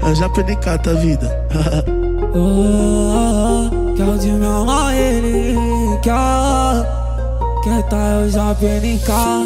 já penicata a vida. Quer de minha mãe, ele quer tá eu já penicar.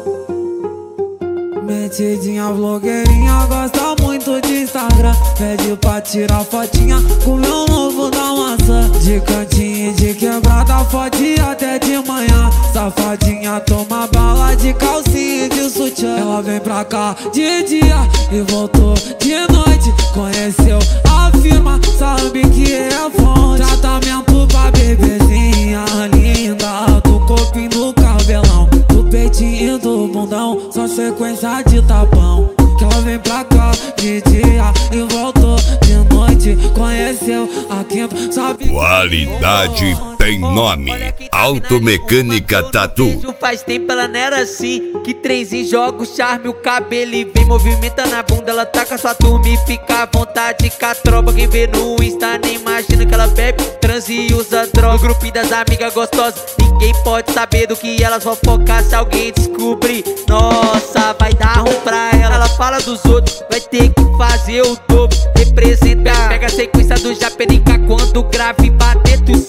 Metidinha blogueirinha, gosta muito de Instagram. Pede pra tirar fotinha com meu novo da maçã. De cantinho de quebrada, fode até de manhã. Safadinha toma bala de calcinha e de sutiã. Ela vem pra cá de dia e voltou de noite. Conheceu a firma, sabe que é fonte. Tratamento pra bebezinha linda, do corpinho do cabelão, do peitinho e do bundão, só sequência de tapão. Que ela vem pra cá de dia e voltou de noite. Conheceu a quinta, sabe. Qualidade tem nome. Automecânica Tatu. Faz tempo ela não era assim. Que trenzinho joga o charme, o cabelo e vem movimentando a bunda. Ela tá com a sua turma e fica à vontade com a tropa. Quem vê no Insta nem imagina que ela bebe, transa e usa droga. No grupinho das amigas gostosas, ninguém pode saber do que elas fofocam. Se alguém descobrir, nossa, vai dar ruim pra ela. Ela fala dos outros, vai ter que fazer o dobro. Representa, pega a sequência do Japenica. Quando grave e bater, tu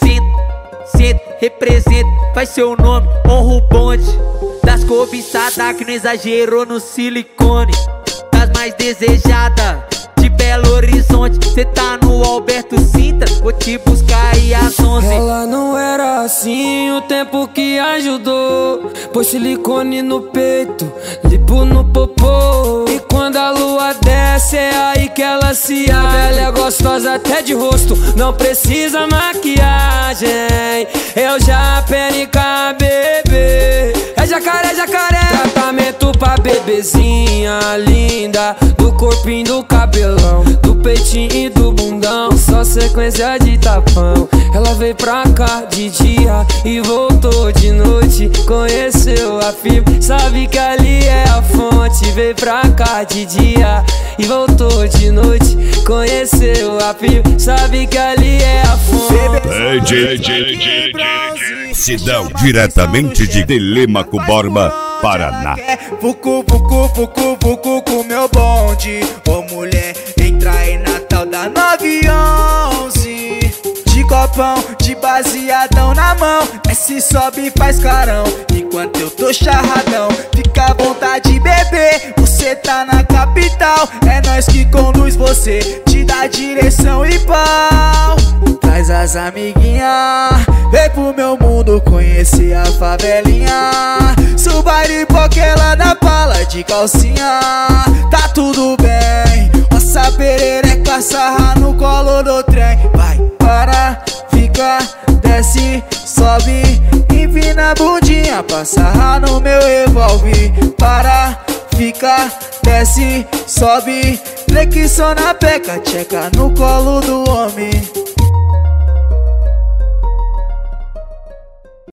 senta, representa, faz seu nome, honra o bonde das cobiçadas que não exagerou no silicone. Das mais desejadas de Belo Horizonte, cê tá no Alberto Sintra, vou te buscar e às 11. Ela não era assim, o tempo que ajudou. Pôs silicone no peito, lipo no popô. E quando a lua desce é aí que ela se abre. Ela é gostosa até de rosto, não precisa maquiagem. Eu já penica, bebê. É jacaré, jacaré. Tratamento pra bebezinha linda, do corpinho do cabelão, do peitinho e do bundão, só sequência de tapão. Ela veio pra cá de dia e voltou de noite. Conheceu a fibra, sabe que ali é a fonte. Veio pra cá de dia e voltou de noite. Conheceu a fibra, sabe que ali é a fonte. Sidão, diretamente de Telêmaco Borba, Paraná. Vucu, vucu, vucu, vucu com meu bonde. Ô mulher, entra aí na tal da 911. De copão, de baseadão na mão, desce, sobe e faz carão. Enquanto eu tô charradão, fica à vontade, bebê. Você tá na capital, é nós que conduz você, te dá direção e pau. Traz as amiguinhas, vem pro meu mundo conhecer a favelinha. Suba de poquela na pala de calcinha. Tá tudo bem, nossa perereca sarra no colo do trem. Vai, para, fica, desce, sobe, empina a bundinha pra sarrar no meu revólver. Para, fica, desce, sobe, flexão na peca, tcheca no colo do homem.